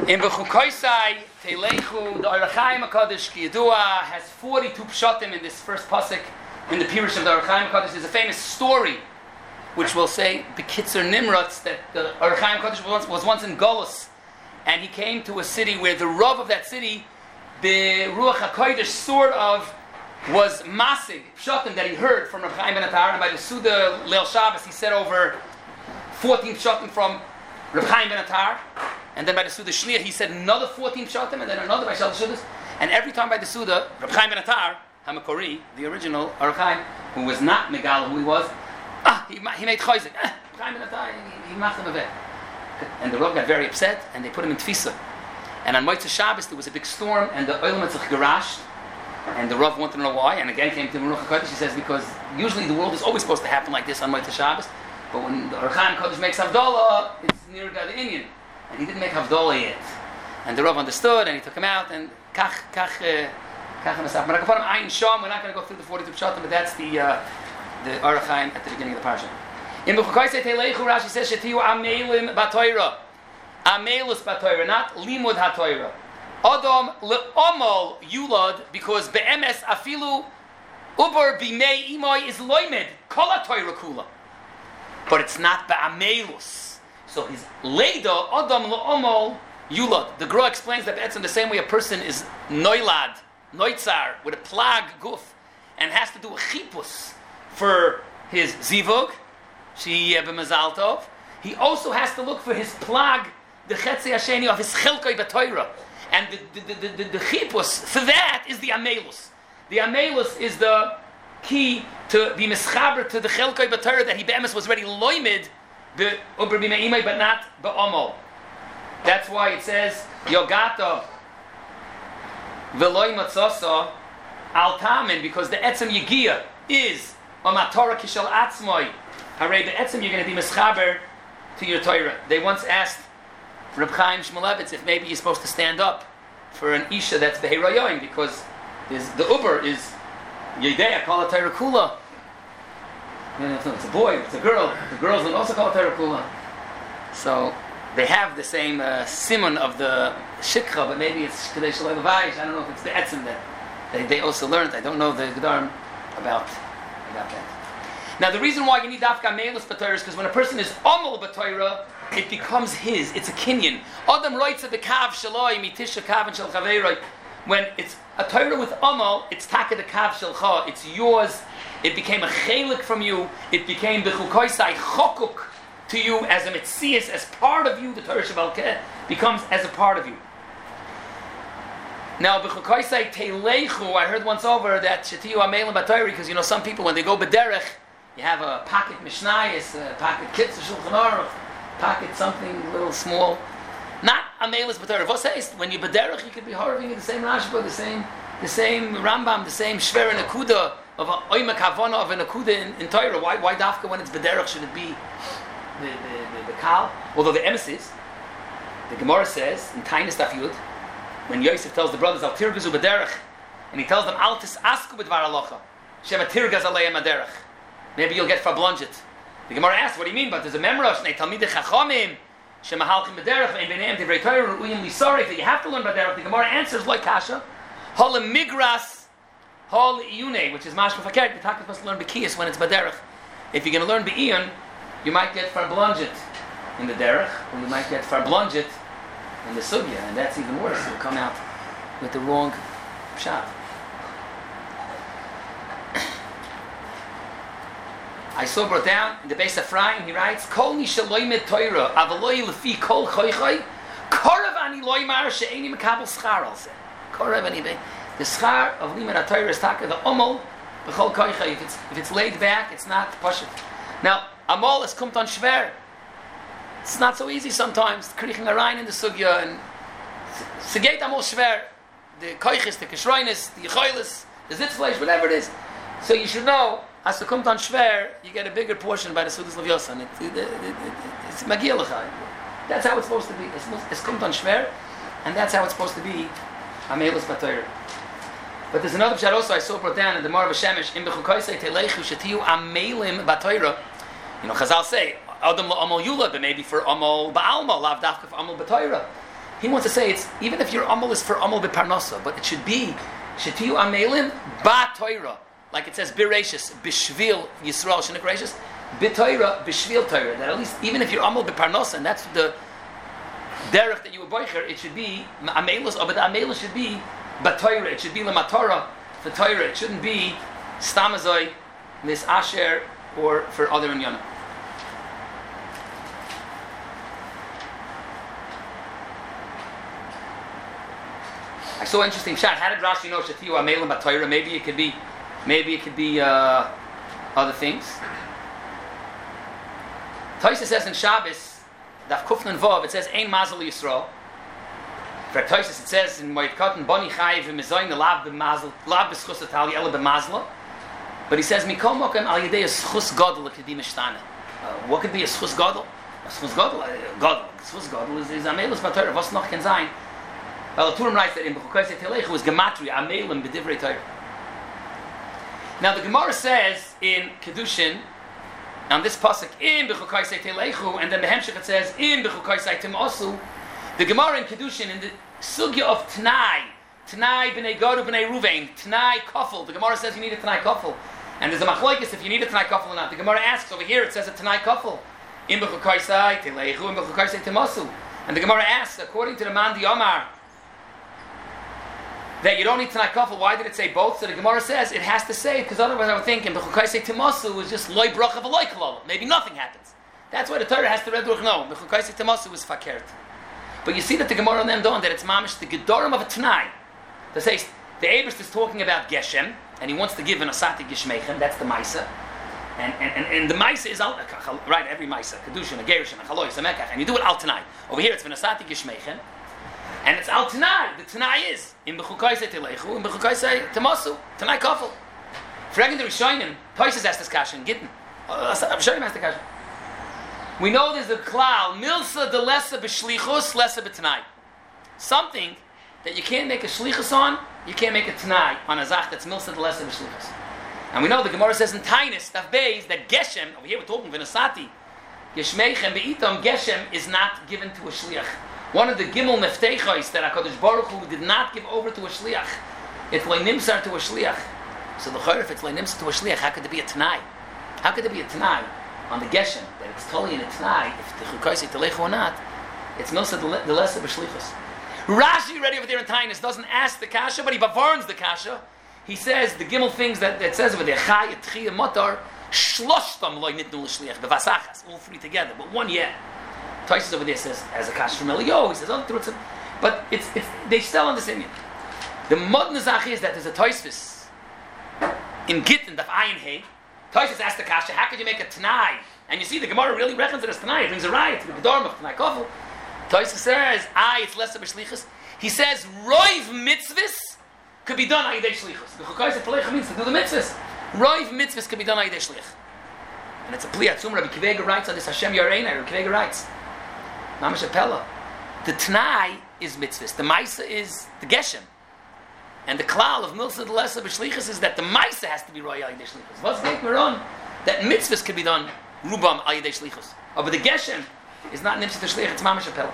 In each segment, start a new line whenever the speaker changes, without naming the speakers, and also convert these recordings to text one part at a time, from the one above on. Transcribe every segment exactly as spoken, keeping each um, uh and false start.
In Bechukoisai Teilechu, the Orach Chaim HaKadosh Kiyadua has forty-two pshatim in this first pasuk in the Pirush of the Orach Chaim HaKadosh. There's a famous story which will say Bekitzer Nimratz that the Orach Chaim HaKadosh was once, was once in Golus, and he came to a city where the Rav of that city, the Ruach HaKodesh, sort of was masig pshatim that he heard from Rav Chaim Ben Atar, and by the Suda Leil Shabbos he said over fourteen pshatim from Rav Chaim Ben Atar. And then by the Suda Shliach, he said another fourteen pshatim, and then another by Shal Shudas. And every time by the Suda, Reb Chaim Ben Atar, HaMakori, the original Orach Chaim, who was not Megal, who he was, ah, he, he made chayzik. Ah, Reb Chaim Ben Atar, he, he machzam aveh. And the Rav got very upset, and they put him in Tfisa. And on Motzei Shabbos, there was a big storm, and the Olam Etzach garashed. And the Rav wanted to know why, and again came to Ruach HaKodesh. He says, because usually the world is always supposed to happen like this on Motzei Shabbos, but when the Orach Chaim HaKodesh makes Havdalah, it's near the Indian. And he didn't make Havdalah yet. And the Rav understood, and he took him out, and kach, kach, kach, and But Ayin Sham, we're not going to go through the forty-two pshatim, but that's the uh, the Orach Chaim at the beginning of the parsha. In Bechukoisei Teilechu, Rashi says, Shetiu Amelim Batoira. Amelus Batoira, not Limud HaToira. Adam Le'omal Yulad, because Be'emes Afilu Uber Bimei Imoy is Loimed, Kol HaToira Kula. But it's not Be'amelus. So his Leida, Adam Lo'omal Yulad. The Gra explains that that's in the same way a person is Noilad, Noitzar, with a plag guf, and has to do a chipus for his zivug, she b'mazal tov. He also has to look for his plag, the chetzi hasheni of his chelkoi b'toira. And the, the, the, the, the chipus, for that is the amelus. The amelus is the key to be mischaber to the chelkoi b'toira that he be'emes was already loimid, but not be'omal. That's why it says Yogata Veloy Matzasa Al Tamin, because the Etzem Yegia is a Matorah Kishal Atzmoi. Hooray, the Etzem you're going to be mischaber to your Torah. They once asked Reb Chaim Shmulevitz if maybe you're supposed to stand up for an Isha that's Beheroyoim, because the Uber is Yedea Kala Torah Kula. It's a boy, it's a girl. The girls will also call it Torah Kula. So they have the same uh, simon of the shikha, but maybe it's Kedei Shaloi Levayish. I don't know if it's the etzem that they, they also learned. I don't know the Gedarim about about that. Now the reason why you need Dafka Meilus B'Torah is because when a person is Omel B'Torah, it becomes his. It's a kinyan. Adam Roitza B'Kav Shaloi Mitisha Kav and Shal Chaveiroi. When it's a Torah with Omel, it's Taka the Kav Shalcha. It's yours. It became a chelik from you. It became the chukoisai chokuk to you as a mitzias, as part of you. The Torah Shebalkeh becomes as a part of you. Now, b'chukoisai teilechu, I heard once over that shetiu amelim b'Torah, because you know some people when they go b'derech, you have a pocket mishnayis, a pocket kitzur shulchan aruch, pocket something little small. Not amelis b'Torah. What says when you b'derech, you could be harving the same Rashba, the same, the same Rambam, the same Shver and Akuda. Of a oimek havana of an akuda in, in Torah. Why, why dafka when it's bederach should it be the the, the, the kal? Although the emes is, the Gemara says in Tainis Daf Yud, when Yosef tells the brothers al tirgazu bederach, and he tells them al tis asku b'dvar alocha, shema tirgaz aleim aderach. Maybe you'll get fablonjit. The Gemara asks, what do you mean? But there's a memra shnei talmidei chachamim shema halchim bederach ve'in b'neim divrei Torah ru'yim lisarif that you have to learn bederach. The Gemara answers like kasha, halim migras. Hol iyune, which is mashma fakir. The talk is supposed to learn bekiyas when it's baderech. If you're going to learn be'iyon, you might get farblonjit in the derech, or you might get farblonjit in the sugya, and that's even worse. You'll come out with the wrong pshat. I saw brought down in the base of Ephraim. He writes, "Kol nishaloymed Torah avaloi lefi kol choychay korav ani loymar she'eni mekabel schar al zeh korav ani be." The schar of Limud HaTorah is taka the omol b'chol koicha. If it's if it's laid back, it's not pashut. Now amol is kumt on shver. It's not so easy sometimes. Krichin arayin in the sugya and segeit amol shver. The koichis, the kishroinis, the yichoilis, the zitzfleish, whatever it is. So you should know as to kumt on shver, you get a bigger portion by the sudas levyosan. It, it, it, it, it's magiel l'chai. That's how it's supposed to be. It's, it's kumt on shver, and that's how it's supposed to be. Amelus b'Torah. But there's another pshat also I saw brought down in the Mar V'Shemesh in Bechukoisei Teilechu shetiu amelim b'Torah. You know, Chazal say Adam la'amal yulad, but maybe for amal ba'alma, lav dafka for amal b'Torah. he wants to say it's even if your amal is for amal b'parnasa, but it should be shetiyu amelim ba Torah, like it says biracious bishvil Yisrael shenik gracious b'Torah bishvil Torah. That at least even if your amal b'parnasa, and that's the derech that you were boicher, it should be amelus, but the amelus should be ba Torah. It should be lematorah for Torah. It shouldn't be stamazoi lis asher or for other inyanim. I saw an interesting shot. How did Rashi know Shatiyu Amelim B'Torah? Maybe it could be, maybe it could be uh, other things. Tosfos says in Shabbos, Daf Kufnan Vav, it says Ein Mazel Yisrael. For Tosfos it says in Moed Katan Boni Chayiv V'Mezoyin Lav B'Mazel Lav B'Schus Atali Ela B'Mazla. But he says Mikol Mokem Al Yedei Schus Gadol Kedim Mishtana. What could be a Schus Gadol? A Schus Gadol, Gadol, Schus Gadol is is Amelus B'Torah. Was noch can sein? Well, the Turim writes that in B'chukai Telechu was Gematria, Amelim B'divrei Torah. Now the Gemara says in Kedushin, on this pasuk, in B'chukai Telechu, and then the Hemshech it says, in B'chukai Timosu, the Gemara in Kedushin, in the Sugya of Tanai, Tanai B'nei Gadu B'nei Ruvain, Tanai Kofel, the Gemara says you need a Tanai Kofel. And there's a machlokes if you need a Tanai Kofel or not. The Gemara asks over here, it says a Tanai Kofel, in B'chukai Telechu, in B'chukai Timosu. And the Gemara asks, according to the Mandi Omar, that you don't need Tanai Kofel. Why did it say both? So the Gemara says it has to say it because otherwise I would think in B'chukai Timosu is just loy bracha v'loy kolol. Maybe nothing happens. That's why the Torah has to read durch no. B'chukai Timosu is fakert. But you see that the Gemara on them don't that it's mamish the gedorim of a Tanai. That says the Eibus is talking about Geshem and he wants to give an asati gishmeichem. That's the Maisa. And and, and, and the Maisa is al right every Maisa kedushin a gerushin a chalois a mekach and you do it al Tanai. Over here it's an asati gishmeichem. And it's al Tanai. The Tanai is in B'chukai Telechu, in B'chukai Timosu, Tanai Kofel. Fragging the Rishonim, Tosfos asked this kasha in Gittin. I'm sure he asked the kasha. We know there's a klal, milsa de lesa b'shlichus, lesa b'tanai. Something that you can't make a shlichus on, you can't make a tanai on a zach that's milsa de lesa b'shlichus. And we know the Gemara says in Tainus, Daf Beis, that Geshem, over here we're talking Vinasati, Yeshmeichem be'itom, Geshem is not given to a shliach. One of the gimel mefteichos that HaKadosh Baruch Hu did not give over to a shliach. It's loynimsar to a shliach. So the chayr, if it's loynimsar to a shliach, how could it be a tanai? How could it be a tanai on the geshem that it's totally in a tanai? If the chukaisi telechu or not, it's milsa the lesser b'shlichus. Rashi, ready over there in Tainus, doesn't ask the kasha, but he bavarns the kasha. He says the gimel things that, that says over there, chay, tchiyah, motar, shloshtam loy nitnu l'shliach, b'vasachas, all three together, but one yet. Tosfos over there says, as a kasha from Eliyahu, he says, oh, through it. But it's, it's, they still on this Indian. The modern zach is that there's a Tosfos in Gittin, Daf Ayin Hey. Tosfos asked the kasha, how could you make a Tanai? And you see, the Gemara really reckons it as Tanai. It brings a riot to the Gedorim of Tanai Kofel. Tosfos says, ah, it's less of a shlichus. He says, Roiv mitzvahs could be done Ayidei Shlichus. The Chukais Telecha means to do the mitzvahs. Roiv mitzvahs could be done Ayidei Shlich. And it's a Pli Atzum. Rabbi Kivega writes on this Hashem Yareina. Rabbi Kivega writes, Mamash Apella. The Tanai is mitzvahs. The Maisa is the Geshem. And the klal of Milsa the Lesser B'Shlichus is that the Maisa has to be Roy Ayidei Shlichus. What's the Meron? That mitzvahs could be done Rubam Ayidei Shlichus. Oh, but the Geshem is not Nimsa to Shlich. It's Mamash Apella.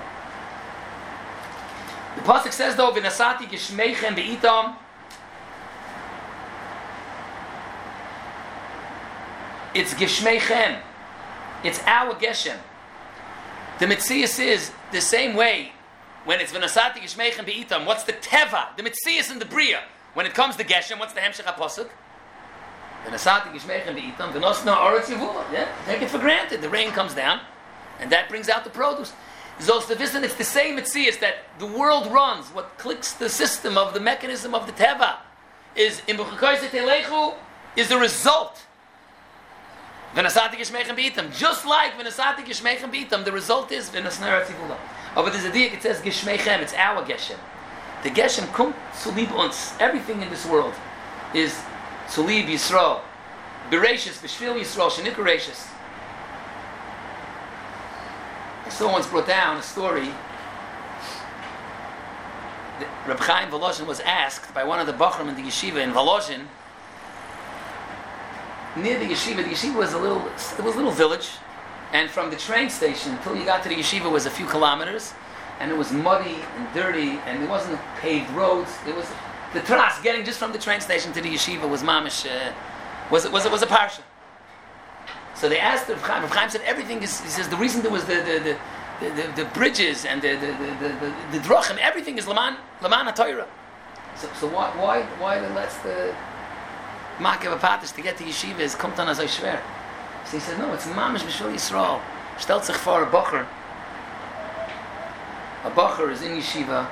The pasuk says though, "V'nasati geshmeichem be'itam." It's geshmeichem. It's our geshem. The mitzias is the same way when it's v'nasati geshmeichem be'itam. What's the teva? The mitzias and the bria. When it comes to geshem, what's the hemshech pasuk? V'nasati geshmeichem be'itam. V'nosna oretz yevula. Yeah, take it for granted. The rain comes down, and that brings out the produce. Zolstavisan, it's the same mitzias that the world runs. What clicks the system of the mechanism of the teva is in B'chukoyse Telechu is the result. V'nasati geshmeichem b'itam. Just like v'nasati geshmeichem b'itam, the result is v'nasnera tzivula. Oh, but there's a diak, it says geshmeichem, it's our geshem. The geshem kum tzulib uns. Everything in this world is tzulib Yisrael. Bereshis, b'shvil Yisrael, shenik bereshis. Someone once brought down a story that Reb Chaim Volozhin was asked by one of the Bachram in the yeshiva in Volozhin. Near the yeshiva, the yeshiva was a little, it was a little village, and from the train station until you got to the yeshiva was a few kilometers, and it was muddy and dirty, and there wasn't paved roads. It was the tras getting just from the train station to the yeshiva was mamish, uh, was was it was a parsha. So they asked Rav Chaim. Rav Chaim said everything is. He says the reason there was the the the, the, the, the bridges and the the the the, the, the drachim, everything is laman laman haTorah. So so why why why let's the Ma'akev Apatish to get to yeshiva is kommt an azay schwer. So he said no, it's mamish b'shul Yisrael. Stellt sich vor a bacher. A bacher is in yeshiva,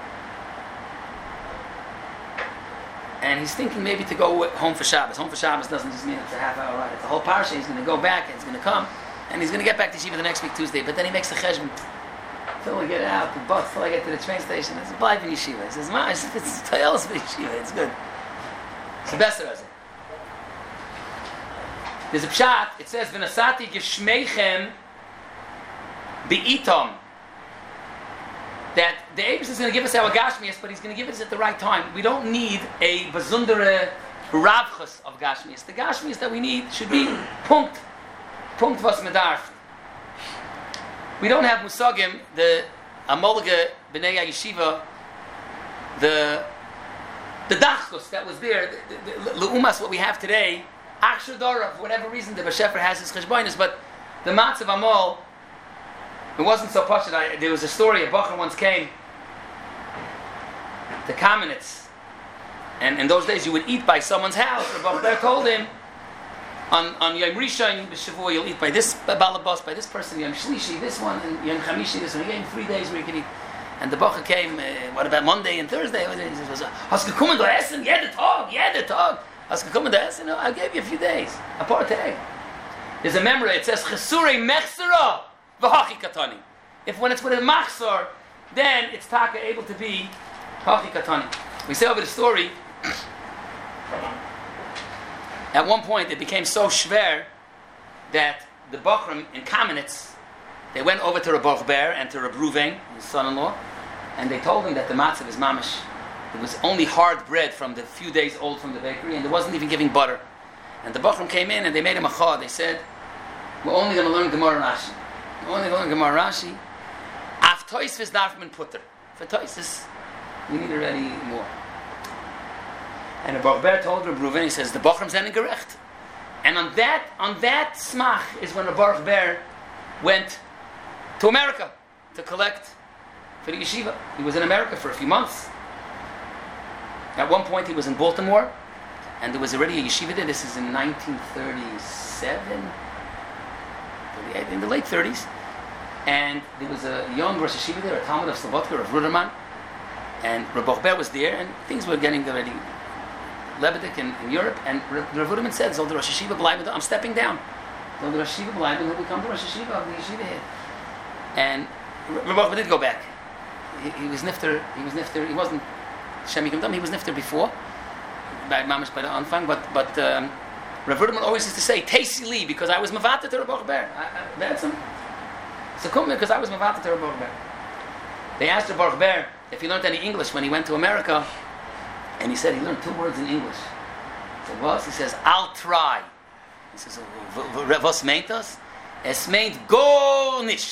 and he's thinking maybe to go home for Shabbos. Home for Shabbos doesn't just mean it's a half hour ride. It's a whole parsha. He's going to go back, and he's going to come, and he's going to get back to yeshiva the next week, Tuesday. But then he makes the cheshbon. Till I get out, the bus, till I get to the train station. It's a blind in yeshiva. He says, "Ma, it's tayels for yeshiva. It's good. It's the best of it." There's a pshat. It says, "V'nasati geshmeichem bi'itom." That the Eibus is going to give us our Gashmias, but he's going to give us at the right time. We don't need a besondere Ravchus of Gashmias. The Gashmias that we need should be punkt. Punkt was medarf. We don't have Musagim, the Amolga B'nai Yeshiva, the the Dachkus that was there, the, the, the Leumas, what we have today, Akshar Dora, for whatever reason, the Bashefer has his Cheshboinus, but the Matzav Amol, it wasn't so posh. There was a story, a Bacher once came to Kamenetz, and in those days you would eat by someone's house. The Bacher told him, on, on Yom Rishon, B'Shavua, you'll eat by this Balabas, by this person, Yom Shlishi, this one, and Yom Chamishi, this one. He gave him three days where you could eat. And the Bacher came, uh, what about Monday and Thursday? He says, Hast du kommen da essen? Jeder Tag, jeder Tag. Hast du kommen da essen? No, I gave you a few days. A partay. There's a memory, it says, Chesurei Mechsera. If when it's with a machzor, then it's taka able to be hachi katani. We say over the story. At one point, it became so shver that the Bachram in Kamenetz, they went over to Rabbi Ber and to Rabbi Ruvain, his son-in-law, and they told him that the matzah is mamish. It was only hard bread from the few days old from the bakery, and it wasn't even giving butter. And the Bachram came in and they made him a chad. They said, "We're only going to learn Gemara Rashi. We're only going to learn Gemara Rashi. Af toisvis darf man putter. For toisvis, we need already more." And the Baruch Ber told Rabbi Reuven, he says, "The Bachram sind gerecht." And on that, on that smach is when the Baruch Ber went to America to collect for the yeshiva. He was in America for a few months. At one point, he was in Baltimore, and there was already a yeshiva there. This is in nineteen thirty-seven, thirty-eight, in the late thirties. And there was a young Rosh Yeshiva there, a Talmud of Slobodka, of Ruderman, and Rabbi Ber was there, and things were getting already Lebedik in, in Europe, and Rav Ruderman said, "Zol the Rosh Yeshiva bleiben, I'm stepping down. Zol the Rosh Yeshiva bleiben, he'll become the Rosh Yeshiva of the yeshiva here." And Rabbi Ber did go back. He, he was nifter, he was nifter, he wasn't Shem Yikum Dam, he was nifter before, by Mamish by the Anfang, but, but um, Rav Ruderman always used to say, "Tasi li," because I was Mavata to Rabbi Ber. I, I, some, so come because I was Mavata to Rabbi Ber. They asked Rabbi Ber if he learned any English when he went to America, and he said he learned two words in English. I said, "What?" He says, "I'll try." He says, "Was meint das?" Es meint go nicht.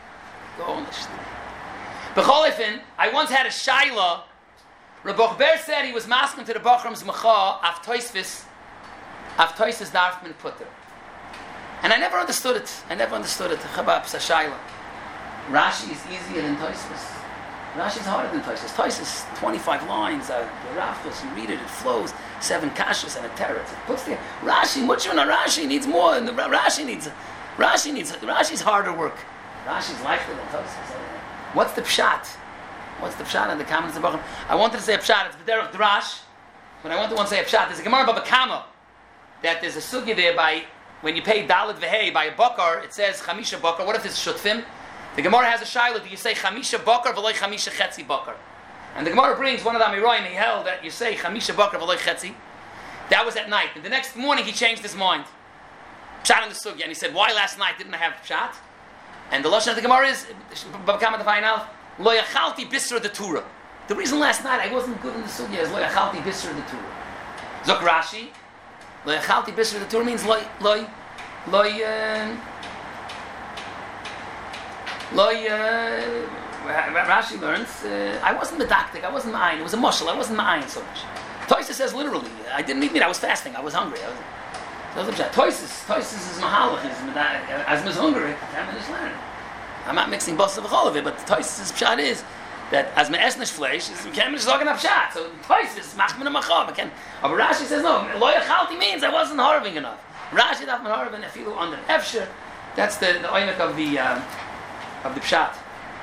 Go nicht. B'cholifin, I once had a shaila. Rabbi Ber said he was masking to the Bachram's Mecha af toisvis, af toisvis darf man putter. And I never understood it. I never understood it. Chabab Sashayla. Rashi is easier than Toisvis. Rashi is harder than Toisvis. Toisvis, twenty-five lines, uh, the Rafos, you read it, it flows, seven kashas and a teretz. It puts the Rashi, Muchuna Rashi needs more, and the Rashi needs, Rashi needs, Rashi's harder work. Rashi's lighter than Toisvis. What's the pshat? What's the pshat in the comments of Bachram? I wanted to say a pshat, it's B'derech Drash, but I want to want to say a pshat. There's a Gemara Baba Kama, that there's a sugya there by, when you pay Dalet Vehei by a bakar, it says Chamisha bakar. What if it's Shutfim? The Gemara has a shayla. Do you say Chamisha bakar v'loy Chamisha chetzi bakar? And the Gemara brings one of the Amiroyim. He held that you say Chamisha bakar v'loy chetzi. That was at night. And the next morning he changed his mind. Pshat in the sugya, and he said, "Why last night didn't I have pshat?" And the lashon of the Gemara is Babakama Devayin Lo yachalti bisra de Torah. The reason last night I wasn't good in the sugya is Lo yachalti bisra de Torah. Zok Rashi. Lo yachalti bisra de Torah means lo lo lo uh, lo uh, Rashi learns, uh, I wasn't medactic, I wasn't ma'ayin, it was a mushal, I wasn't ma'ayin so much. Toysis says literally, I didn't eat meat, I was fasting, I was hungry. I was, Toysis, Toysis is mahalach, as I was hungry, I'm just learning. I'm not mixing both of all of it, but the Toysis' pshat is that as me esnish flesh, is can't just talking up pshat. So Toysis, machmin and machav, again. But Rashi says no, lo yachalti means I wasn't harving enough. Rashi daf man harving afilu under efsher. That's the the oimek of the um, of the pshat.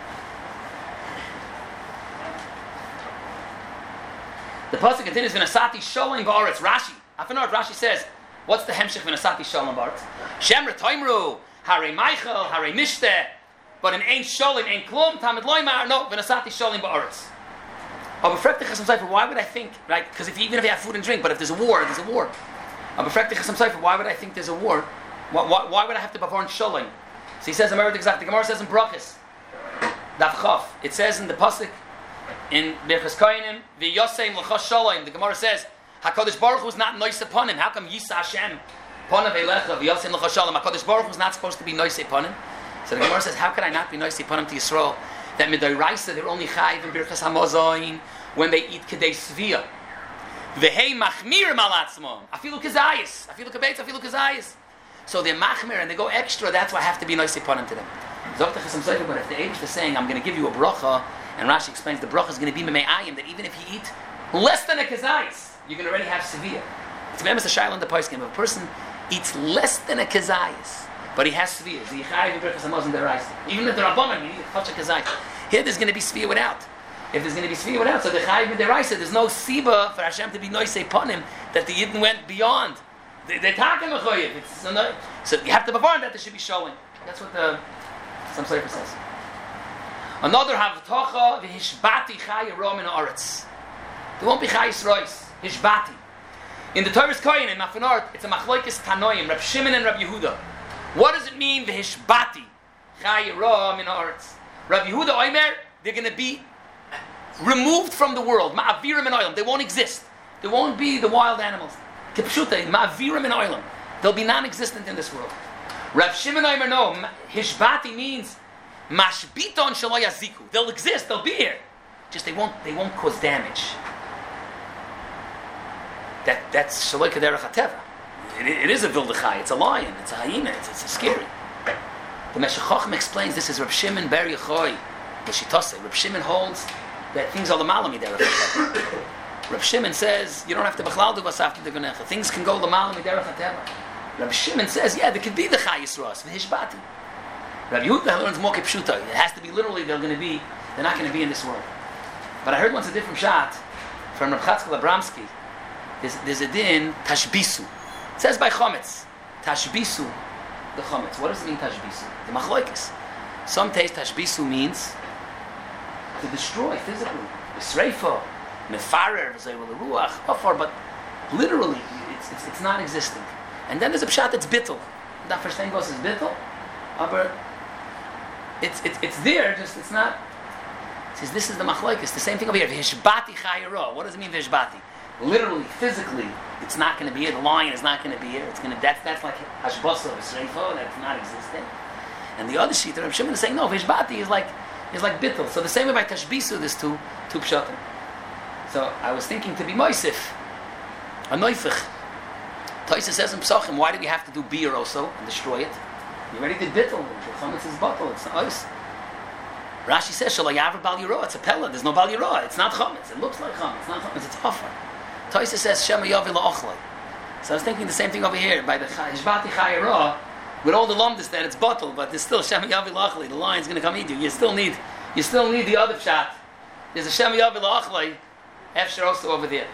The pasuk continues, "V'nasati sholem ba'aretz." Rashi, afanor Rashi says, what's the hemshich v'nasati sholem ba'aretz? Shem retoimru, harei Michael, harei Mishteh. But in Ein Sholem, Ein Klum, Tamid Loimar, no, V'nasati Sholem Ba'aretz. Aber fragt dich as Sefer, why would I think, right? Because if even if you have food and drink, but if there's a war, there's a war. Aber fragt dich as Sefer, why would I think there's a war? Why, why, why would I have to bavar in Sholem? So he says, America exactly. The Gemara says in Brachos, Daf Chav. It says in the pasuk in Birchas Kohanim, V'yosem l'chos Sholem. The Gemara says, Hakadosh Baruch Hu is not nice upon him. How come Yisa Hashem Ponav Eilecha V'yosem l'chos Sholem? Hakadosh Baruch Hu is not supposed to be nice upon him. So the Gemara says, how could I not be nice upon him to Yisrael? That midoraisa they're only chayiv in Birchas Hamazon when they eat kedei svia. V'hei machmir malatzmon. Afilu kazayis. Afilu kabeitz. Afilu kazayis. So they're machmir and they go extra. That's why I have to be nice upon him to them. But if the Eibush is saying, I'm going to give you a bracha, and Rashi explains the bracha is going to be me'ayim, that even if you eat less than a kazayis, you're going to already have severe. It's a shayla in the poskim. If a person eats less than a kazayis, but he has sviyah. The yichayiv in Birchas Hamazon deraisa. Even if they're rabbanan, you need to touch a kazayis. Here, there's going to be sviyah without. If there's going to be sviyah without, so the chayiv in deraisa, there's no siba for Hashem to be noisei upon him that the yidden went beyond. They, they're talking mechoyev. So you have to bavar that there should be showing. That's what the some sefer says. Another havtocha v'hishbati chayir in aretz. There won't be chayis rois. Hishbati. In the Torah's Kohen in Mafanort, it's a machlokes tanoim, Rab Shimon and Rab Yehuda. What does it mean, v'hishbati chayira min haaretz? Rabbi Yehuda Omer, they're going to be removed from the world. Ma'avirim in oilam. They won't exist. There won't be the wild animals. Kipshuta, ma'avirim in oilam. They'll be non-existent in this world. Rav Shimon Omer, no. Hishbati means mashbiton shelo yaziku. They'll exist. They'll be here. Just they won't. They won't cause damage. That that's shelo kederach hateva. It, it is a vildachai, it's a lion, it's a hyena, it's, it's a scary. The Meshech Chochmah explains this is Reb Shimon Ber Yochai, the Shitose. Reb Shimon holds that things are the malami derech. Reb Shimon says you don't have to bechlal do was after the genecha. Things can go the malami derech hateva. Reb Shimon says yeah, there could be the chayis ros v'hishbati. Reb Yehuda learns more kipshuta. It has to be literally they're going to be they're not going to be in this world. But I heard once a different shot from Reb Chatzkel Abramsky. There's, there's a din tashbisu. It says by chometz, tashbisu, the chometz. What does it mean tashbisu? The machlokes. Some taste tashbisu means to destroy physically. Yisreifa, mefarer, v'zayru l'ruach, ofar, but literally, it's, it's, it's not existing. And then there's a pshat that's bittul. That first thing goes is bittul, but it's, it's, it's there, just it's not. It says this is the machlokes. The same thing over here. V'hishbati chayiro. What does it mean v'hishbati? Literally, physically, it's not going to be here. The lion is not going to be here. It's going to. That's that's like hashbasa or sreifa. That's not existing. And the other sheet, Reb Shimon is saying no. Vishbati is like is like bittul. So the same way by tashbisu, there's two two pshatim. So I was thinking to be moisif, a noifich. Taisa says in Pesachim, why did we have to do beer also and destroy it? You already did bittul. The chametz is bottle. It's not ice. Rashi says shalayaver bal yiro. It's a pella. There's no bal yiro. It's not chametz. It looks like chametz. It's not chametz. It's offer. Taisa says shema yavi la'ochlei. So I was thinking the same thing over here by the hishbati chayira with all the lumdis that it's bottle, but there's still shema yavi la'ochlei. The lion's going to come eat you. You still need, you still need the other shot. There's a shema yavi la'ochlei. Efshar also over there.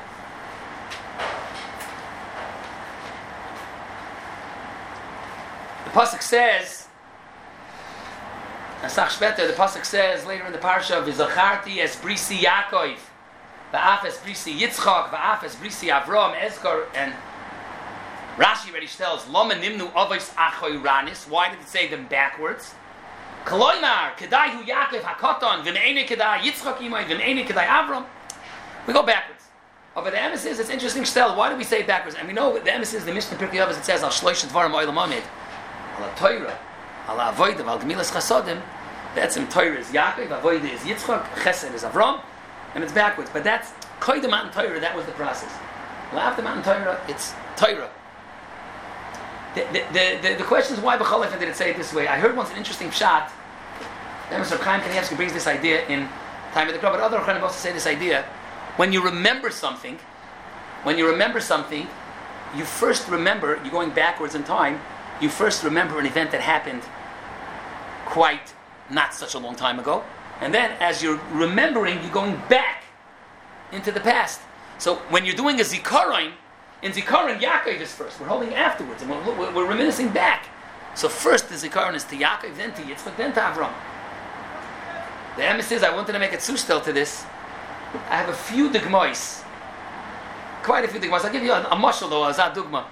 The pasuk says, Asach Shveter, the pasuk says later in the parsha, "V'zacharti es brisi Yaakov, v'af es brisi Yitzchak, v'af es brisi Avram, Ezkar," and Rashi already tells, "Lama nimnu avos achoy ranis." Why did it say them backwards? Koloymar kedai hu Yaakov hakoton v'me'ene kedai Yitzchak imay v'me'ene kedai Avram. We go backwards. Oh, but the emes is, it's interesting still. Why do we say it backwards? And we know the emes is the Mishnah Pirkei Avos. It says al shloish dvarim oilam amid, al Torah, al avodav, al gemilas chasodim. That's in Torah is Yaakov, Avodah is Yitzchak, Chesed is Avram, and it's backwards. But that's Koydem Matan Torah. That was the process. After Matan Torah, it's Torah. The, the, the, the, the question is why B'chol did it say it this way? I heard once an interesting shot. Mister Chaim Kanievsky brings this idea in Time of the Club, but other Chaim also say this idea. When you remember something, when you remember something, you first remember, you're going backwards in time, you first remember an event that happened quite not such a long time ago. And then as you're remembering, you're going back into the past. So when you're doing a Zikaron, in Zikaron, Yaakov is first. We're holding afterwards, and we're, we're, we're reminiscing back. So first the Zikaron is to Yaakov, then to Yitzchak, then to Avram. The emes is, I wanted to make a zustel to this. I have a few dugmois. Quite a few dugmois. I'll give you a, a mashal though, a zad dugma.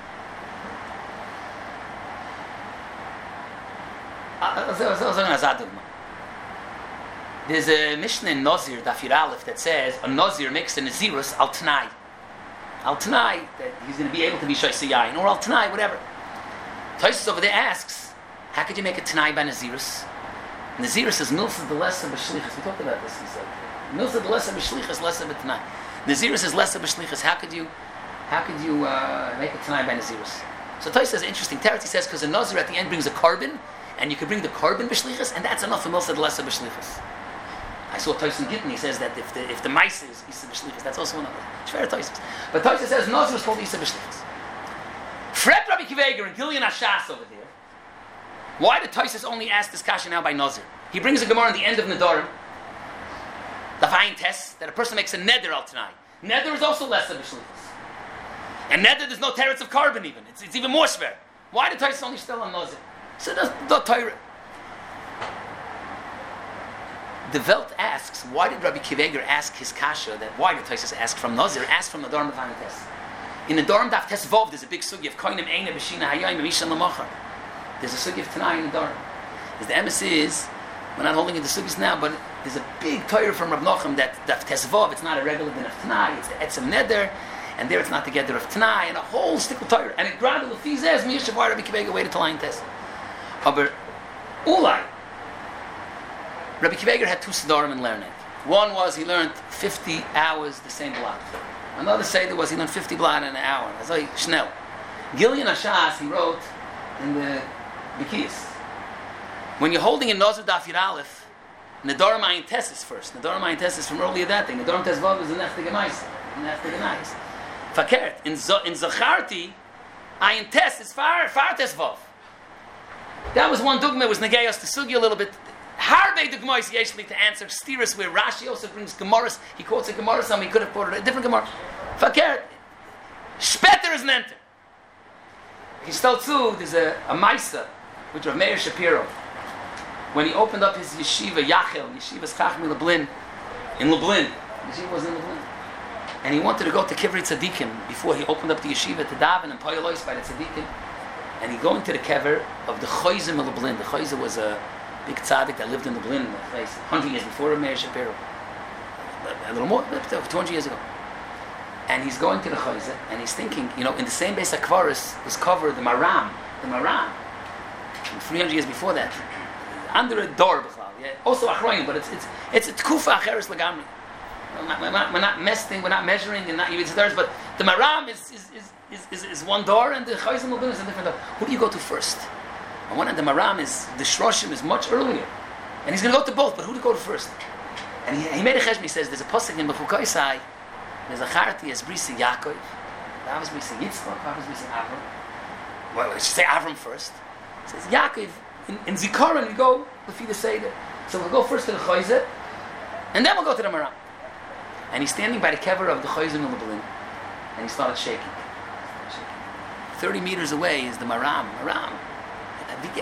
There's a Mishnah in Nazir, Dafir Aleph, that says a Nazir makes a Nazirus al Tanai. Al Tanai, that he's going to be able to be Shaisi Yain, or al Tanai, whatever. Taisus over there asks, how could you make a Tanai by Nazirus? Nazirus is Milsa the Lessa B'Shlichus. We talked about this, he said. Milsa the Lessa B'Shlichus, Lessa B'Tanai. Nazirus is Lessa B'Shlichus. How could you, how could you uh, make a Tanai by Nazirus? So Taisus says, interesting. Teretz, he says, because a Nazir at the end brings a carbon, and you can bring the carbon b'shlichus, and that's enough for Milsa the Lessa b'shlichus. I saw Tyson Gittin, he says that if the if the mice is Isa b'shlichus, that's also another. Shver Tyson. But Tyson says Nazir is called Isa b'shlichus. Fred Rabbi Kiveger and Gillian Ashas over there. Why did Tyson only ask this kasha now by Nazir? He brings a Gemara at the end of Nedarim, the fine test that a person makes a neder al Tanai. Neder is also Lessa b'shlichus. And neder, there's no teretz of carbon even. It's, it's even more shver. Why did Tyson only still on Nazir? So the, the Torah. The Welt asks, why did Rabbi Kiveger ask his kasha that why did Taisus ask from Nazir, ask from the Dharm Daf Tes? In the Dharm Daf Tes Vov, there's a big sugi of Koinim Eine B'Shina Hayayim Mishan Lamachar. There's a sugi of Tanai in the Dharm. As the emes is, we're not holding in the sugis now, but there's a big Torah from Rav Nochem that Daf Tes Vov, it's not a regular din of Tanai, it's the Etzem Neder, and there it's not the Geder of Tanai, and a whole stick of Torah. And it gradually fizes, Miyashav, why Rabbi Kiveger waited till Ein Tes. Aber Ulai, Rabbi Kiveger had two Siddharim in learning. One was he learned fifty hours the same block. Another Seder was he learned fifty block in an hour. That's like Schnell. Gillian Ashas, he wrote in the Bikis. When you're holding in Nazir Dafir Aleph, Nedarim Ayin Tes is first. Nedarim Ayin Tes is from earlier that thing. Nedarim Tes Vav is the Nefte Gemaisa. The Nefte Gemais. Fakert. In, Z- in Zacharti, Ayin Tes is far, far Tes Vav. That was one dogma, was Negayos to Sugi a little bit. Harvey dogma is actually to answer Stiris, where Rashi also brings Gemaras. He quotes a Gemara, some he could have quoted a different Gemara. Fakir, Speter is an enter. He still too, there's a, a Maisa, which Rav Meir Shapiro, when he opened up his yeshiva, Yachel, Yeshiva's Chachmi Lublin, in Lublin, yeshiva was in Lublin, and he wanted to go to Kivrei Tzadikim before he opened up the yeshiva to daven and Poyalois by the Tzadikim. And he going to the kever of the Chayzim of Lublin. The Chayzim was a big tzaddik that lived in Lublin, in the place, one hundred years before Meir Shapiro. A little more, two hundred years ago. And he's going to the Chayzim, and he's thinking, you know, in the same base Akvaris was covered the Maram, the Maram, three hundred years before that, under a door, yeah. Also Achronim, but it's it's it's a Tkufa Acheres Lagamri. We're not, we're, not, we're not messing, we're not measuring, and not it's theirs, but the Maram is is is Is, is, is one door and the Chayzim Lubin is a different door. Who do you go to first? On one end, the Maram is, the Shroshim is much earlier. And he's going to go to both, but who do you go to first? And he, he made a cheshbon, he says, there's a pasuk in Bechukoisai, there's a Charti as Brisi Yaakov, Avos Brisi Yitzchak, Avos Brisi Avram. Well, let's say Avram first. It says Yaakov, in, in Zikaron, you go with the Seder. So we'll go first to the Chayzim, and then we'll go to the Maram. And he's standing by the kever of the Chayzim Lubin, and he started shaking. Thirty meters away is the Maram. Maram. He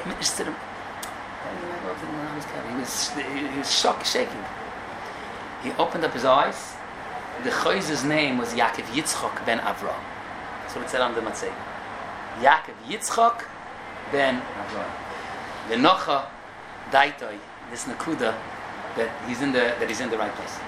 was he was shocked, shaking. He opened up his eyes. The Chayz's name was Yaakov Yitzchak ben Avram. That's what it said on the Matzeh. Yaakov Yitzchak ben Avram. The Nocha Daitoi. This Nakuda that he's in the that he's in the right place.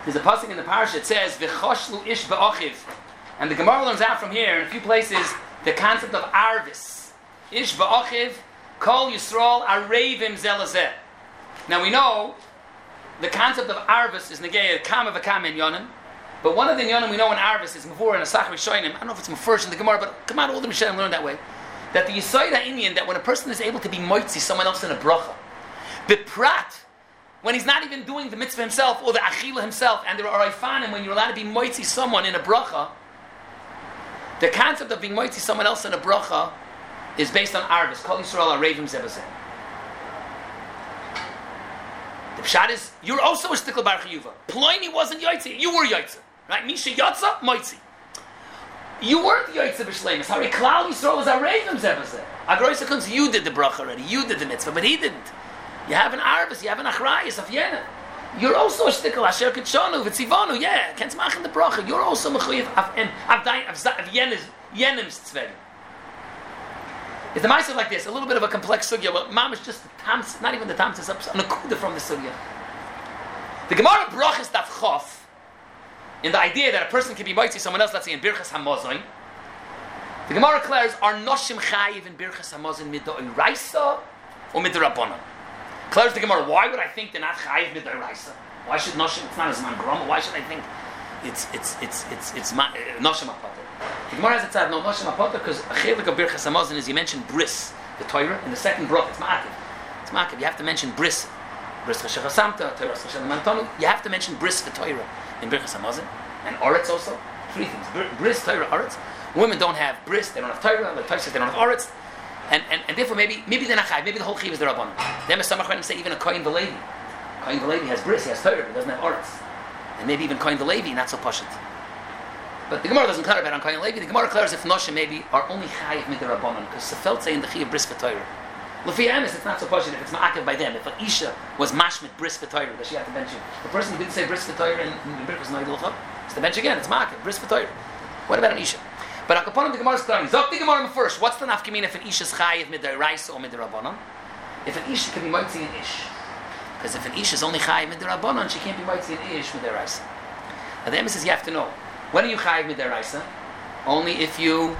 There's a pasuk in the parasha that says v'choshlu ish ba'achiv, and the Gemara learns out from here in a few places the concept of arvis. Ish ba'achiv kol Yisrael arevim zelazeh. Now we know the concept of arvis is negei kama v'kama in yonim, but one of the yonim we know in arvis is mavur and asach rishonim. I don't know if it's mafurish in the Gemara, but come on, all the Rishonim learn that way. That the Yisayid HaInyan, that when a person is able to be moitzi someone else in a bracha, beprat, when he's not even doing the mitzvah himself or the achila himself, and there are ifanim when you're allowed to be moitzi someone in a bracha, the concept of being moitzi someone else in a bracha is based on arvis. Kol Yisrael arevim zebazeh. The pshat is, you're also a stickler bar chiyuva. Ploini wasn't yaitzi, you were yaitzi. Right? Misha yatza, moitzi. You weren't yaitzi b'shleimus. Hari klal Yisrael was arevim zebazeh. Agroisa comes, you did the bracha already, you did the mitzvah, but he didn't. You have an arvis, you have an achrayis of yena. You're also a stickler, asher kitshonu, v'tzivonu, yeah, can't smach in the bracha. You're also mechuyev of yenem's tzvegim. Is the ma'aseh like this? A little bit of a complex sugya. Well, mam is just the tams, not even the tams, it's an akuda from the sugya. The Gemara brachas daf chof, in the idea that a person can be moitzi someone else, let's say in Birchas Hamazon, the Gemara declares, are noshim chayiv in Birchas Hamazon mid da'iraisa or mid da'rabbanan? Declares the Gemara, why would I think they're not chayiv mid da'iraisa? Why should noshim, it's not as man groma, why should I think it's it's it's it's it's ma, uh, noshim apater? The Gemara has a tzad, no noshim apater, because a chelik of Birchas Hamazon is you mentioned bris, the Torah, in the second brach, it's ma'akiv. It's ma'akiv, you have to mention bris. Bris Chashach HaSamta, Torah Chashach HaMantonu, you have to mention bris the Torah in Birchas Hamazon. And Oretz also. Three things. Bris, Torah, Oretz. Women don't have bris, they don't have Torah, like Torah says they don't have Oretz. And, and, and therefore maybe maybe they're not chayv, maybe the whole chiv is the Rabbanon. Them as some Achronim say even a Kohen V'Levi. Kohen V'Levi has bris, he has Torah, but he doesn't have Oretz. And maybe even Kohen V'Levi, not so pashut. But the Gemara doesn't clarify on Kohen V'Levi. The Gemara declares if Noshim maybe are only chayv mid the Rabbanon, because Sefelt say in the chiv bris for Torah. L'fi Emes, it's not so pashut if it's ma'akev by them. If an Isha was mashmit bris for Torah, does she have to bench it? The person who didn't say bris for Torah in the Birchas Noidel Chab, it's the bench again, it's ma'akev, bris for Torah. What about an Isha? But Akaponim the Gemara is starting. Zok the Gemara first. What's the nafkamina if an Isha is chayiv mid da'iraisa or mid da'rabbanan? If an Isha can be moitzi in Ish, because if an Isha is only chayiv mid da'rabbanan, she can't be moitzi in Ish mid da'iraisa. Now the Emes says you have to know. When are you chayiv mid da'iraisa? Only if you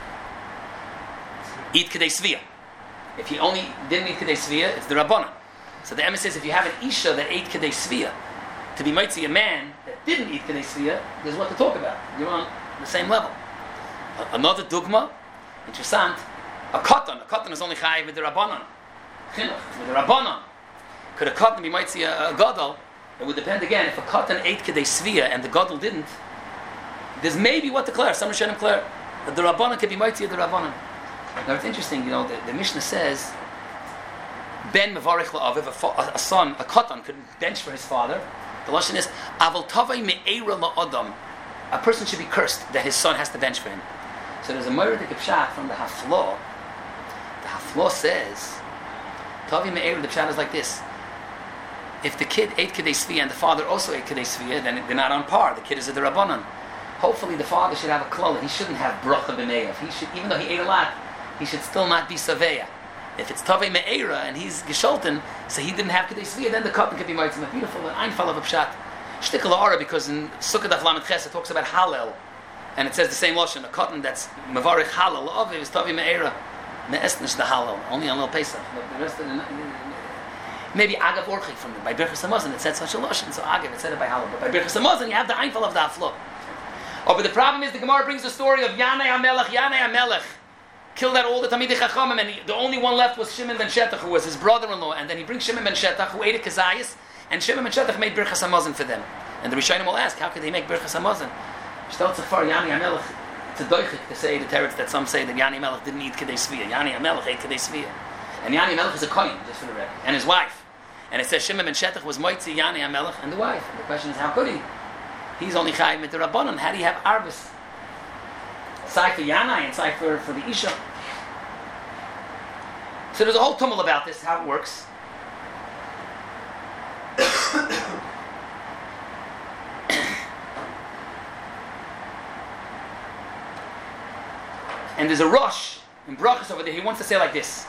eat kedei svia. If you only didn't eat kedei svia, it's the rabbanan. So the Emes says if you have an Isha that ate kedei svia, to be moitzi a man that didn't eat kedei svia, there's what to talk about. You're on the same level. A- another dogma, interessant, a katan. A katan is only chayiv with the rabbanan. Chinuch, with the rabbanan. Could a katan be moitzi a, a gadol? It would depend again. If a katan ate kedei svia and the gadol didn't, there's maybe what to declare. Some Rishonim declare that the rabbanan could be moitzi the rabbanan. Now it's interesting, you know, the, the Mishnah says, Ben mevarich la'aviv, a, fa- a son, a katan, could bench for his father. The lashon is, Aval tavai me'era la'adam. A person should be cursed that his son has to bench for him. So there's a Moiridik Pshat from the Haflah. The Haflah says, Tavi me'era, the Pshat is like this. If the kid ate Kedei Svia and the father also ate Kedei Svia, then they're not on par. The kid is a Derabanan. Hopefully the father should have a klal. He shouldn't have bracha b'me'ev. He should, even though he ate a lot, he should still not be saveya. If it's Tavei Me'era and he's Gesholten, so he didn't have Kedei Svia, then the cotton could be moitzim. Beautiful, an einfall of a pshat. Shtikal ha'ara, because in Sukkah Daf Lamed Ches it talks about halal, and it says the same lashon. A cotton that's mevarich halal of is Tavei Me'era. Ne'esnish the halal, only on Lil Pesach. But the rest of the maybe Agav Orchi from it. By Birchas Hamazon it said such a lashon, so Agav it said it by halal. But by Birchas Hamazon you have the einfall of the aflo. Oh, but the problem is the Gemara brings the story of Yanei HaMelech. Yanei HaMelech killed out all the Talmidei Chachamim, and he, the only one left was Shimon ben Shetach, who was his brother-in-law. And then he brings Shimon ben Shetach, who ate a kazayis, and Shimon ben Shetach made Birchas Hamazon for them. And the Rishonim will ask, how could they make Birchas Hamazon? Shtel Tzafar Yanei HaMelech to doichik to say the teretz that some say that Yanei HaMelech didn't eat Kedei Svia. Yanei HaMelech ate Kedei Svia, and Yanei HaMelech is a kohen, just for the record, and his wife. And it says Shimon ben Shetach was moitzi Yanei HaMelech and the wife. And the question is, how could he? He's only chayiv mit the Rabbanon. How do you have arbis? Side for Yanai and side for, for the Isha. So there's a whole tumult about this, how it works. And there's a rush in Brachas over there. He wants to say like this.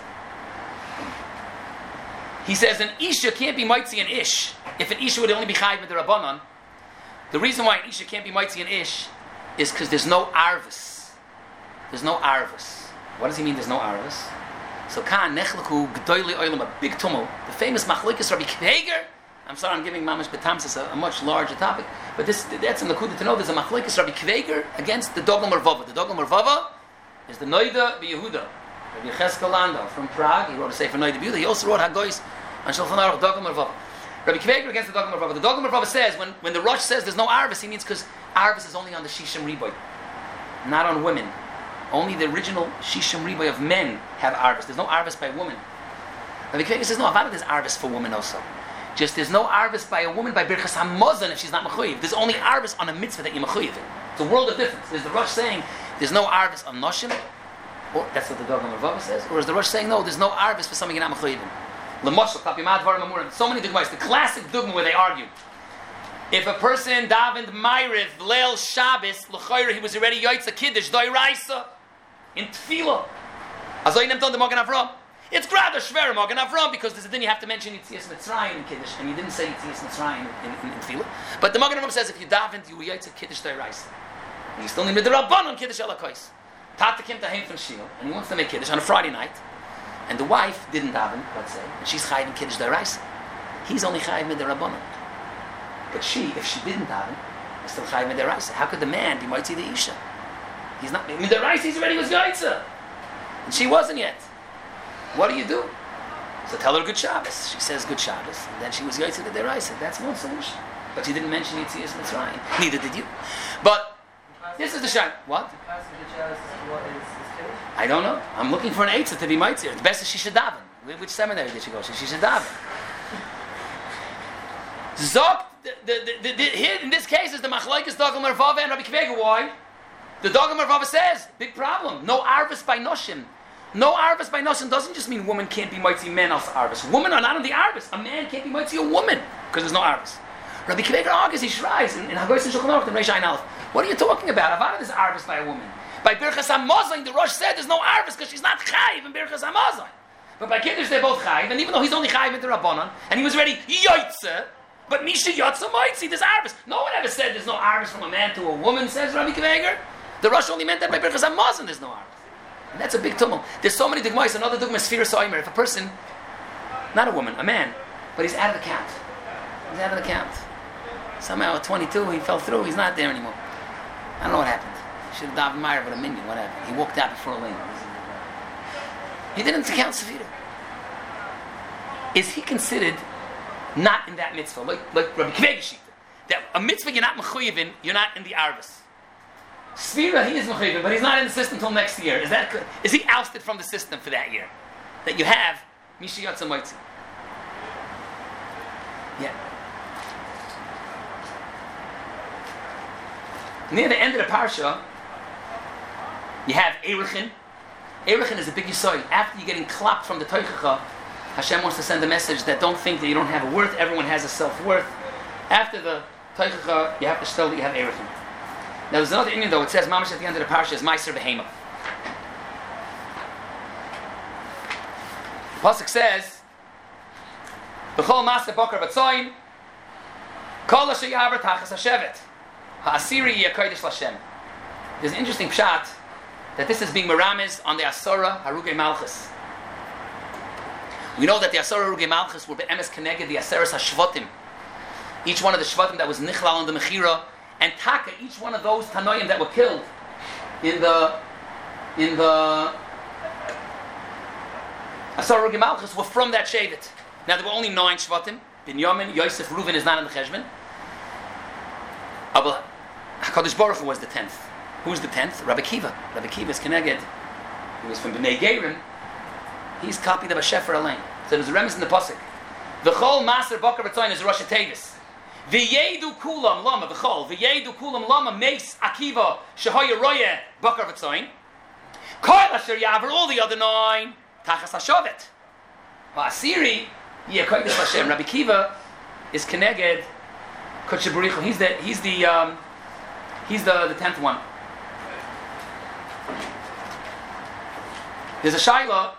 He says an Isha can't be Maitzi and Ish. If an Isha would only be chayiv with the Rabbanon, The reason why Isha can't be Mitzi and Ish is because there's no Arvis. There's no Arvis. What does he mean there's no Arvis? So Khan Nechleku G'doili Oilam, a big tumult. The famous Machlokes Rabbi Kveger. I'm sorry, I'm giving Mamash Betamsis a, a much larger topic, but this that's in the Kuda to know. There's a Machlokes Rabbi Kveger against the Dogel Mervava. The Dogel Mervava is the Noida B'Yehuda. Rabbi Yecheskel Landau from Prague. He wrote a Sefer Noida B'Yehuda. He also wrote Hagois on Shulchan Aruch Dogel Mervava. Rabbi Kveger against the Dogel Mervava. The Dogel Mervava says when, when the Rosh says there's no Arvis, he means because Arvis is only on the Shishim Riboy, not on women. Only the original Shishim Riboy of men have Arvis. There's no Arvis by women. Rabbi Kveger says no, Avada there's Arvis for women also. Just there's no Arvis by a woman by Birchas HaMazon if she's not Mechuyev. There's only Arvis on a mitzvah that you're Mechuyev in. It's a world of difference. There's the Rosh saying there's no Arvis on Noshim, or that's what the Dogel Mervava says, or is the Rosh saying no, there's no Arvis for something you're not Mechuyev in. L'moshel, Tapimad Varim Amurim. So many dugmas. The classic dugma where they argue. If a person davened Ma'ariv, Leil Shabbos, L'chayra, he was already Yoitza Kiddush, Doiraisa, in Tefillah. Azoy Nemton de Magen Avram. It's Grada Shver Magen Avram because there's a thing you have to mention Yitzias Mitzrayim in Kiddush, and you didn't say Yitzias Mitzrayim in, in, in, in Tefillah. But the Magen Avram says if you davened, you were Yoitza Kiddush Doiraisa. And you still need the Rabbanon Kiddush Elakos. Tata came to him from Shiel, and he wants to make Kiddush on a Friday night. And the wife didn't daven, let's say, and she's chayiv in Kiddush D'Oraisa. He's only chayiv mid Rabbanon. But she, if she didn't daven, is still chayiv mid D'Oraisa. How could the man be mitzi the Isha? He's not mid D'Oraisa. He's already was yaitza, and she wasn't yet. What do you do? So tell her good Shabbos. She says good Shabbos, and then she was yaitza the D'Oraisa. That's one solution. But she didn't mention Yitzias Mitzrayim. Neither did you. But this is the shine. What? I don't know. I'm looking for an eitzah to be mitzvah. The best is she should daven. Which seminary did she go to? She should daven. Zok, the, the, the, the, here in this case is the Machlokes Dogel Mervava and Rabbi Kveger. Why? The Dogel Mervava says, big problem. No Arvis by Noshim. No Arvis by Noshim doesn't just mean woman can't be mitzvah, men also Arvis. Women are not on the Arvis. A man can't be mitzvah, a woman, because there's no Arvis. Rabbi Kveger argues, he shries in Hagois and Shulchan Aruch and Reish Ayin Aleph. What are you talking about? Avada is Arvis by a woman. By Birchas HaMazon, the Rosh said there's no Arvis because she's not chayiv in Birchas HaMazon. But by Kiddush, they're both chayiv, and even though he's only chayiv in the Rabbanon, and he was already yoitze, but Misha Yotza might see there's Arvis. No one ever said there's no Arvis from a man to a woman, says Rabbi Kveger. The Rosh only meant that by Birchas HaMazon there's no Arvis. And that's a big tumult. There's so many dugmas. Another dugma is Sfira Soimer. If a person, not a woman, a man, but he's out of the count. He's out of the count. Somehow at twenty-two he fell through, he's not there anymore. I don't know what happened. He should have davened Meir with a minion, what happened? He walked out before a lane. He didn't count Sefira. Is he considered not in that mitzvah? Like, like Rabbi Kveger Shita. That a mitzvah you're not mechuyev in, you're not in the Arvis. Sfira, he is mechuyev, but he's not in the system until next year. Is that good? Is he ousted from the system for that year? That you have Misha Yotza Moitzi. Yeah. Near the end of the parsha, you have Erechin. Erechin is a big yisoy. After you're getting clapped from the Teichacha, Hashem wants to send a message that don't think that you don't have a worth. Everyone has a self-worth. After the Teichacha, you have to show that you have Erechin. Now there's another Indian though. It says, Mamash at the end of the parsha is Meiser Behema. The pasuk says, B'chol Maaseh Bokar V'tzoyin, Kol Asher Yaver Tachas Hashevet. Ha'asiri Yakodesh Lashem. There's an interesting pshat that this is being meramis on the Asura Harugei Malchus. We know that the Asura Harugei Malchus were be'emes keneged the Aseres HaShvatim. Each one of the Shvatim that was nichlal in the Mechira, and Taka, each one of those Tanoim that were killed in the in the Asura Harugei Malchus were from that Shevet. Now there were only nine Shvatim. Binyamin, Yosef, Reuven is not in the Cheshbon. Abba HaKadosh Baruch Hu was the tenth. Who was the tenth? Rabbi Kiva. Rabbi Kiva is Keneged. He was from Bnei Gerim. He's copied of a Shefer Alain. So there's a remes in the pasuk. V'chol Maser Bokar V'tzoyin is Rosh Tevis. V'yedu Kulam Lama V'chol. V'yedu Kulam Lama Meis Akiva Shehoya Roye Bokar V'tzoyin. Kol Asher Yaver, all the other nine Tachas HaShovet. Ha'asiri Yakodesh Hashem. Rabbi Kiva is Keneged Kodesh Baruch. He's the he's the um, he's the the tenth one. There's a shaila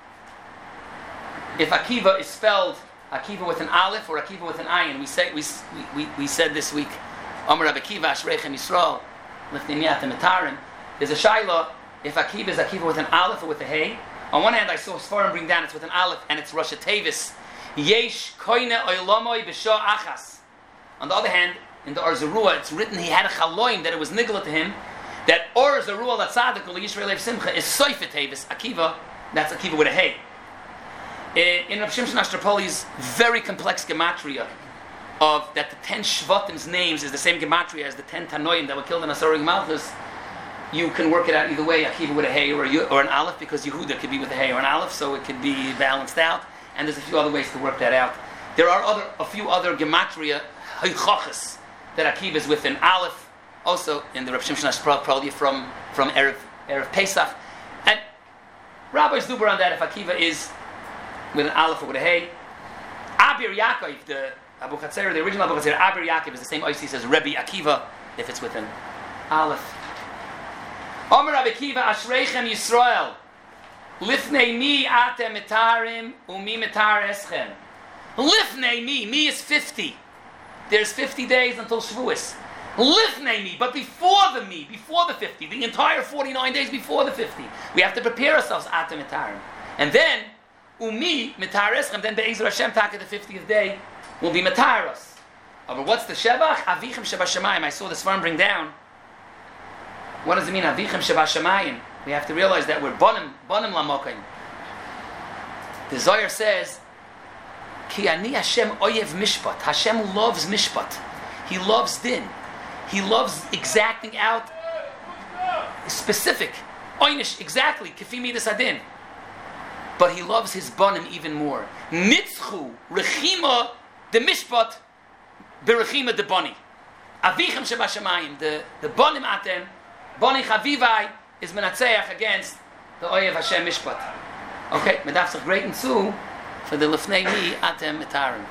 if Akiva is spelled Akiva with an aleph or Akiva with an ayin. We say we we, we said this week Amar Rabbi Akiva Ashreichem Yisrael Lifnei Miatem Etarim. There's a shayla if Akiva is Akiva with an aleph or with a hey. On one hand, I saw Sfarim bring down it's with an aleph and it's Rosh Tevis. Yesh koine oilamoi b'sha achas. On the other hand, in the Or Zarua, it's written he had a chaloim that it was nigla to him that Or Zarua that tzaddik ul Yisrael Lev Simcha is Soifet Tevis Akiva. That's Akiva with a hey. In Rav Shimshon Ashtrapoli's very complex gematria of that the ten Shvatim's names is the same gematria as the ten Tanoim that were killed in Asarig Malchus, you can work it out either way, Akiva with a hey or, a, or an aleph, because Yehuda could be with a hey or an aleph, so it could be balanced out. And there's a few other ways to work that out. There are other a few other gematria haychachas that Akiva is with an aleph, also in the Rav Shimshon Ashtrapoli from from Erev Erev Pesach, and rabbis do on that if Akiva is with an aleph or with a hey. Abir Yaakov, the Abu Chatzer, the original Abu Chatzer, Abir Yaakov is the same oisi as Rebbe Akiva if it's with an aleph. Omer Rabbi Akiva Ashreichem Yisrael Lifnei mi atem mitarim umi mitar eschem. Lifnei mi, mi is fifty. There's fifty days until Shavuos. Lifnei mi, but before the mi, before the fifty, the entire forty-nine days before the fifty, we have to prepare ourselves atem mitarim. And then umi mitar eschem, then Be'ezer Hashem Taka the fiftieth day will be mitaros. But what's the shevach? Avichem shebashamayim. I saw the Sfarim bring down. What does it mean? Avichem shebashamayim. We have to realize that we're bonim, bonim lamokim. The Zohar says, Ki ani Hashem oyev mishpat. Hashem loves mishpat. He loves din. He loves exacting out specific. Oynish, exactly. Kifi midas adin. But he loves his bonim even more. Nitzchu, rechima, the mishpat, berechima de boni. Avichem shebashamayim. The, the bonim atem, boni chavivai, is menatzeach against the Oyev Hashem Mishpat. Okay, medafsach great and Su for the Lefnei Mi Atem Mitarim.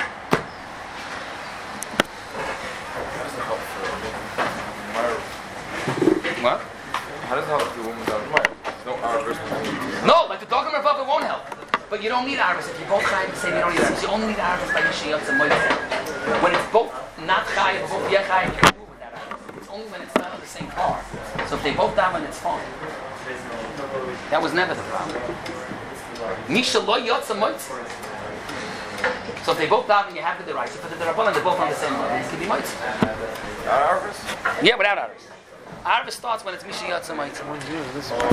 What?
How does it help the woman down? No Arvis.
No, like the Dogam Rav it won't help. But you don't need Arvis. If you both Chai the same, you don't need Arvis. You only need Arvis by Yishiyot and Moitze. When it's both not Chai, both Yechai, you can do with that Arvis. It's only when it's not on the same car. So if they both daven, it's fine. That was never the problem. Misha lo yotza moitz. So if they both daven, you have the right. But if they're both they're both on the same level, it can be moitz.
Arvis?
Yeah, without Arvis. Arvis starts when it's Misha yotza moitz.